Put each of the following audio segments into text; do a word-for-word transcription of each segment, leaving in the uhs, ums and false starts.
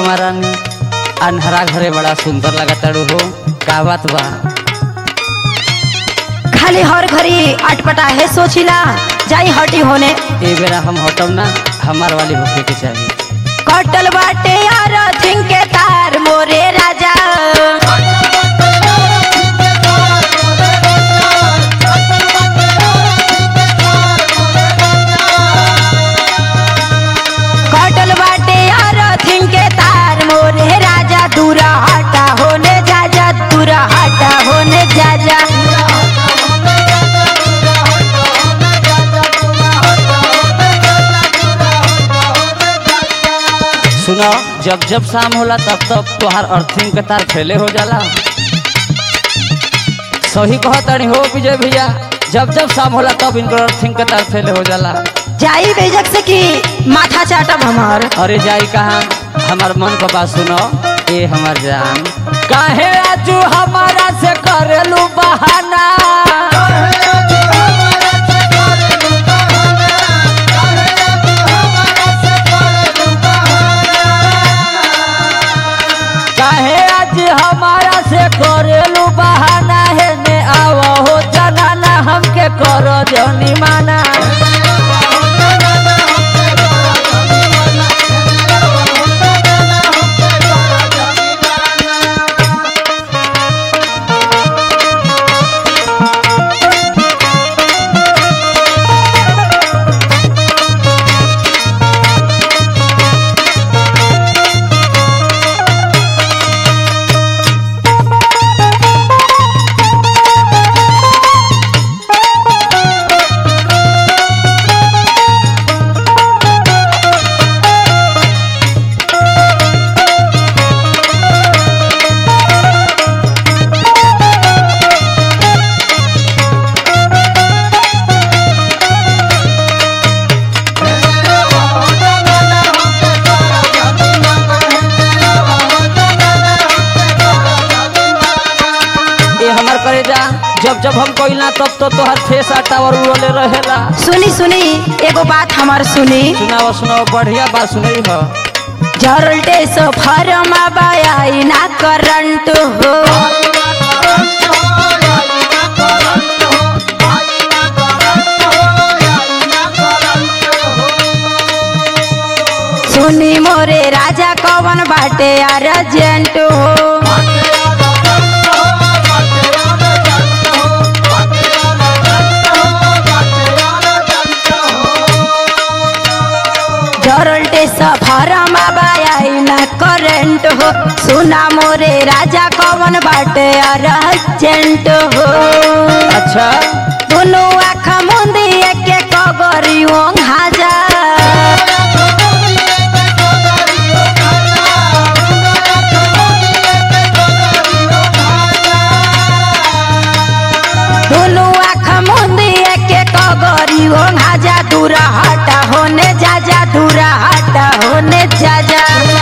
हमारा अनहरा घरे बड़ा सुंदर लगता हो। का बात बा? खाली हर घड़ी अटपटा है सोचिला जाई हटी होने। ए बेरा हम हटम ना, हमार वाली होके के चाहिए। कटल बाटे यार थिंग के तार मोरे राजा, कटल बाटे यार थिंग के तार मोरे राजा। दूरा हटा होने जा जा, दूरा हटा होने जा जा। सुनो, जब जब शाम होला तब तब तुहार अर्थिंग के तार फैले हो जाला। सही कहतनी हो विजय भैया, जब जब शाम होला तब इनकर अर्थिंग के तार फैले हो जाला। जाई बेजक से कि माथा चाटब हमार। अरे जाई कहाँ, हमार मन का बात सुनो। ए हमार जान, काहे आजू हमारा से करेलू बहाना? काहे आज हमारा से करेलू बहाना? है ने आवो हो जनाना, हमके करो जनी माना। जब जब हम कोई ना तब तो तोहर फेस टावर उड़ले रहेला। सुनी सुनी एगो बात हमार सुनी। सुनाओ सुनाओ, बढ़िया बात सुनई हो। जरल्टे सो फरमा बाई ना करंट हो, सुनी मोरे राजा कवन बाटे अर्जेंट हो। जरल्टे सफरमा बाई ना करेंट हो, सुना मोरे राजा कवन बाटे अर्जेंट हो। अच्छा, दोनों आँख मुंदी एक कगरी ओंघा जा, दोनों आँख मुंदी एक कगरी ओंघा जा। दूरा हटा होने जा जा, दूरा हटा होने जा जा।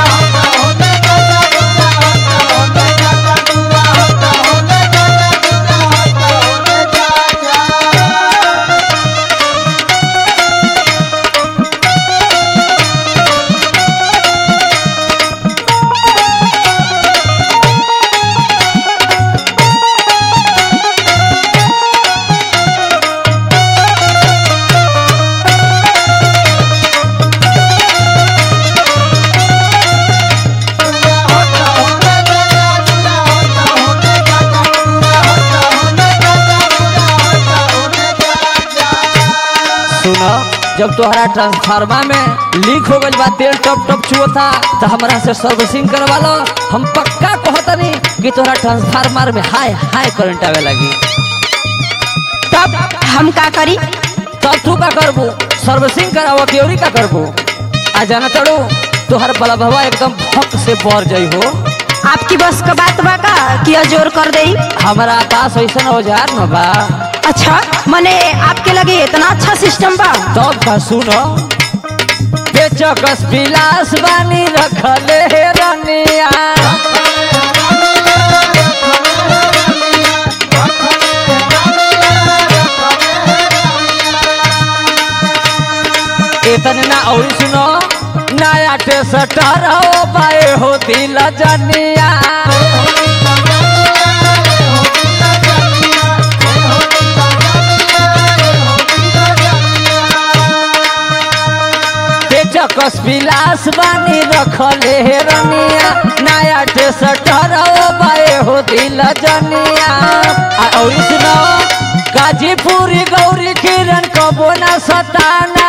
जब तोहरा ट्रांसफार्मर में लीक हो गई बा, तेल टप टप चुअता, तो हमरा से सर्विसिंग करवा लो। हम पक्का कहतनी कि तोहरा ट्रांसफार्मर में हाई हाई करंट आवे लगी। तब हम का करी? तब तू का करबू? सर्विसिंग करावा के औरी का करबू? आ जाना तड़ो तोहर बलभवा एकदम भक से बढ़ जाई हो। आपकी बस का बात बा का कि जोर कर दे? हमारा पास ऐसा औजार न बा। अच्छा, मने आपके लगे इतना अच्छा सिस्टम बा? तब का सुनो, बेचकस बिलास बानी रखले हे रनिया, इतने ना और सुनो, नया टेस्टर हो पाए हो दिल जनिया चकस पिलास बानी रखले हे रनिया नया टेसटर बाए हो दिल जनिया और सुनो गाजीपुरी गौरी किरण कबो ना सताना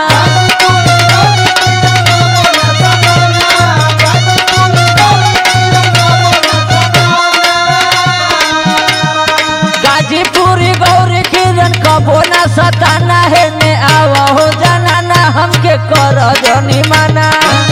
गाजीपुरी गौरी किरण कबो ना सताना है ने आवा हो जाना ना हमके कर जनी माना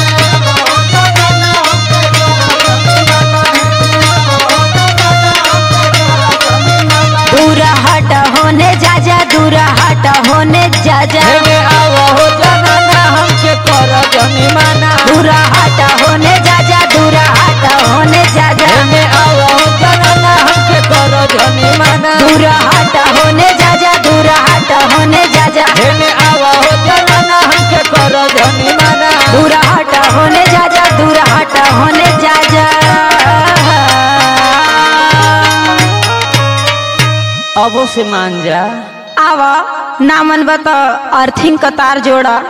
दूरा हट होने जा जा दूरा हट होने जा जा हेने आवा हो जाना ना हमके कर जनी माना दूरा हट होने जा जा दूरा हट होने जा जा हेने आवा हो जाना ना हमके कर जनी माना दूरा हट होने जा जा दूरा हट होने जा जा हेने आवा हो जाना ना हमके कर जनी माना दूरा हट होने जा जा दूरा हट होने जा जा अबो से मान जा आवा ना मन बता अर्थिंग का तार जोड़ा।